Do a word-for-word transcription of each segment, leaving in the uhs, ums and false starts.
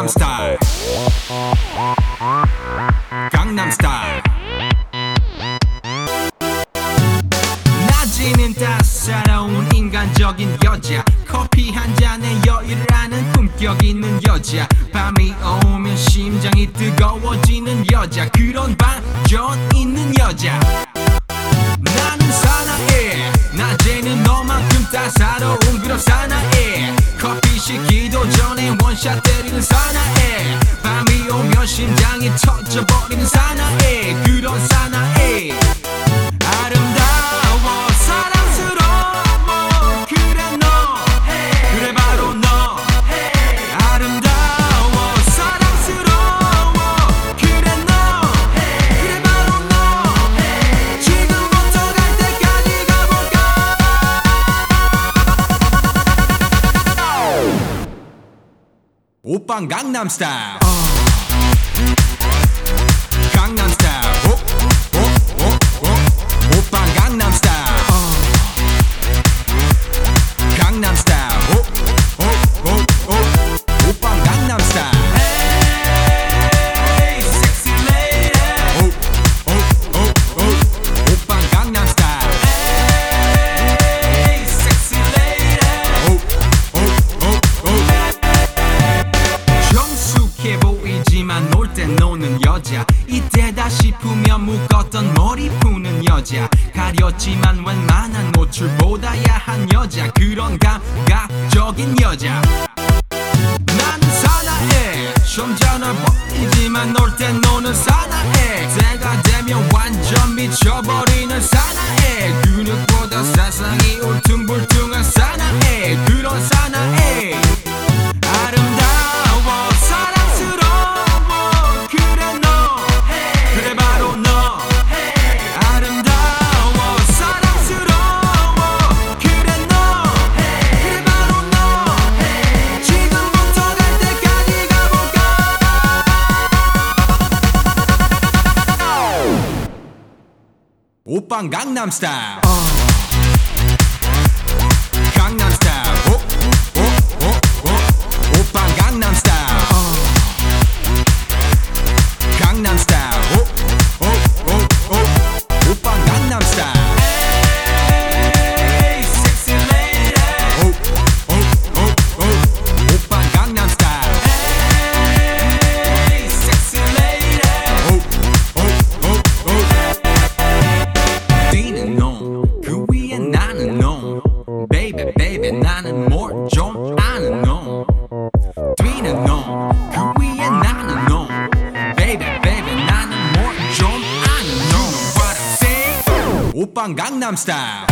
강남스타일 강남스타일 낮에는 따사로운 인간적인 여자 커피 한 잔에 여유를 아는 품격 있는 여자 밤이 오면 심장이 뜨거워지는 여자 그런 반전 있는 여자 나는 사나해 낮에는 너만큼 따사로운 그런 사나해 커피 시키도 전에 원샷 때리는 사나해 밤이 오면 심장이 터져버리는 사나해 그런 사나해 아름다워 사랑스러워 그래 너 그래 바로 너 아름다워 사랑스러워 그래 너 그래 바로 너 지금부터 갈 때까지 가볼까 오빤 강남스타일 강남스타일 오빤 강남스타일 강남스타일 오빤 강남스타일 Hey sexy lady 오빤 강남스타일 Hey sexy lady 정숙해 보이지만 놀 땐 노는 여자 이때다 싶으면 묶었던 머리 푸는 여자 가렸지만 웬만한 노출보다 야한 여자 그런 감각적인 여자 나는 사나해 점잖아 보이지만 놀 땐 노는 사나해 때가 되면 완전 미쳐버리는 사나해 근육보다 세상이 울퉁불퉁한 사나해 그런 사나해 아름다워 사랑스러워 그래 너 그래 바로 너 아름다워 사랑스러워 그래 너 그래 바로 너 지금부터 갈 때까지 가볼까 오빤 강남스타일 강남스타일 오빤 강남스타일 강남스타일 오빤 강남스타일 Hey sexy lady 오빤 강남스타일 Hey sexy lady 뛰는 놈그 위에 나는 놈 Baby baby 나는 뭘 좀 아는 놈 뛰는 놈그 위에 나는 놈 Baby baby 나는 뭘 좀 아는 놈 What I say 오빤 강남스타일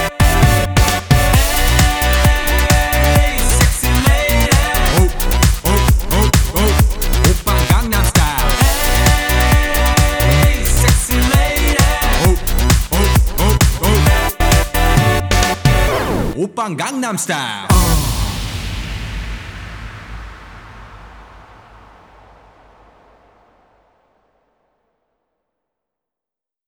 Hey sexy lady 오빤 강남스타일 Hey sexy lady 오빤 강남스타일